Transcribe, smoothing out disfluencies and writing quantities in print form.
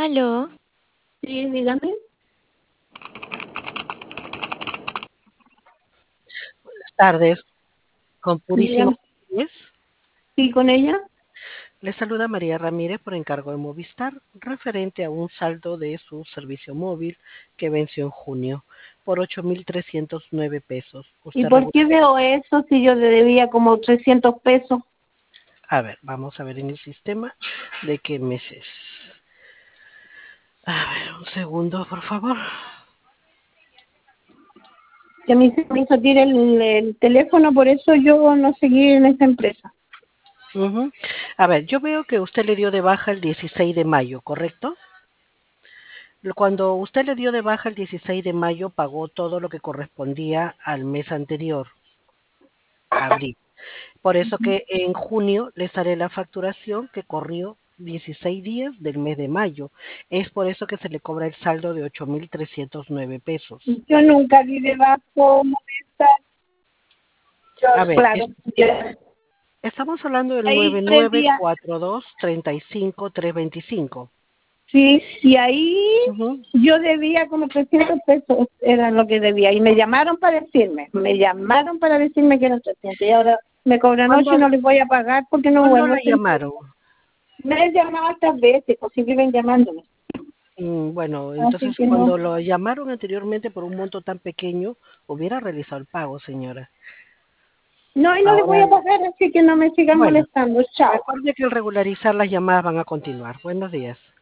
Aló, Sí, dígame. Tardes, con Purísima Dígame. Ramírez. Sí, con ella. Le saluda María Ramírez por encargo de Movistar, referente a un saldo de su servicio móvil que venció en junio por 8.309 pesos. ¿Y Usted por qué veo eso si yo le debía como 300 pesos? A ver, vamos a ver en el sistema de qué meses. A ver, un segundo, por favor. Que a mí se me hizo tirar el teléfono, por eso yo no seguí en esa empresa. Ujú. A ver, yo veo que usted le dio de baja el 16 de mayo, ¿correcto? Cuando usted le dio de baja el 16 de mayo, pagó todo lo que correspondía al mes anterior, abril. Por eso que en junio le sale la facturación que corrió 16 días del mes de mayo. Es por eso que se le cobra el saldo de 8.309 pesos. Yo nunca vi debajo esta. Yo, A ver, claro, estamos hablando del ahí yo debía, 9942-35325. sí, ahí Ujú. yo debía como 300 pesos, era lo que debía. Y me llamaron para decirme que eran 300. Y ahora me cobran 8 y no les voy a pagar porque no ¿Cuándo vuelvo a la hacer. llamaron? Me han llamado estas veces, pues siguen llamándome. Bueno, Así entonces que no. cuando lo llamaron anteriormente por un monto tan pequeño, hubiera realizado el pago, señora. No, y no les voy Ahora, a pagar, así que no me sigan bueno, molestando. Chao. recuerde que al regularizar las llamadas van a continuar. Buenos días.